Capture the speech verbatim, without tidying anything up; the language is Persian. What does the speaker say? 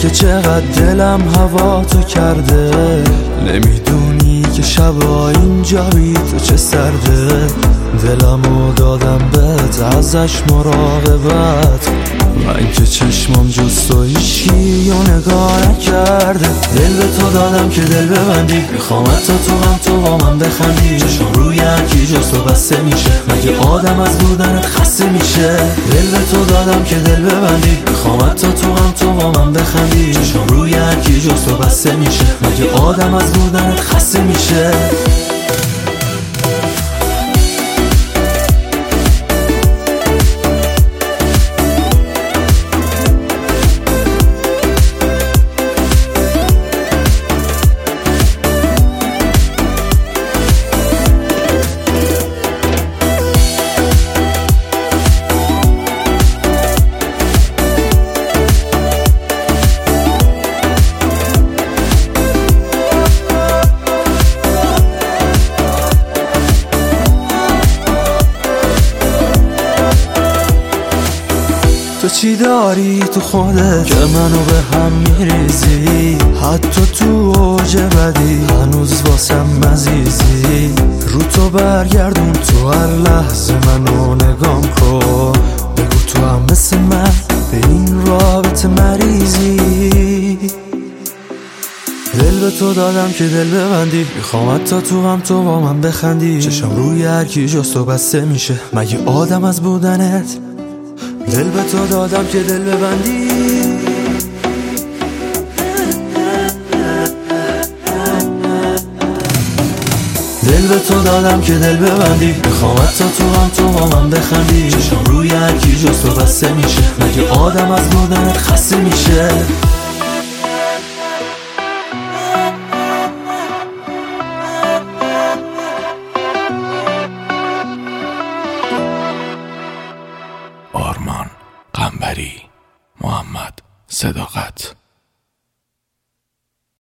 که چقدر دلم هوا تو کرده، نمیدونی که شبا اینجا بی تو چه سرده. دلمو دادم بهت ازش مراقبت، من که چشمم جز تو هیچکی و نگاه نکرده. دل به تو دادم که دل ببندی، میخوامت تا تو هم تو با من بخندی. چشم روی هرکی جز تو بسته میشه، مگه آدم از بودنت خسته میشه. دل به تو دادم که دل ببندی، میخوامت تا تو هم تو با من بخندی. چشم روی هرکی جز تو بسته میشه، مگه آدم از بودنت خسته میشه. تو چی داری تو خودت که منو به هم میریزی؟ حتی تو اوج بدی هنوز واسم مزیزی. رو تو برگردون، تو هر لحظه منو نگام کن. بگو تو هم مثل من به این رابطه مریضی. دل به تو دادم که دل ببندی، میخوام حتی تو هم تو با من بخندی. چشم روی هرکی جز تو بسته میشه، مگه آدم از بودنت. دل به تو دادم که دل ببندی، دل به تو دادم که دل ببندی. میخوام حتی تو هم تو با من بخندی. چشم روی هرکی جز تو بسته میشه، مگه آدم از بودنت خسته میشه. آرمان قنبری، محمد صداقت.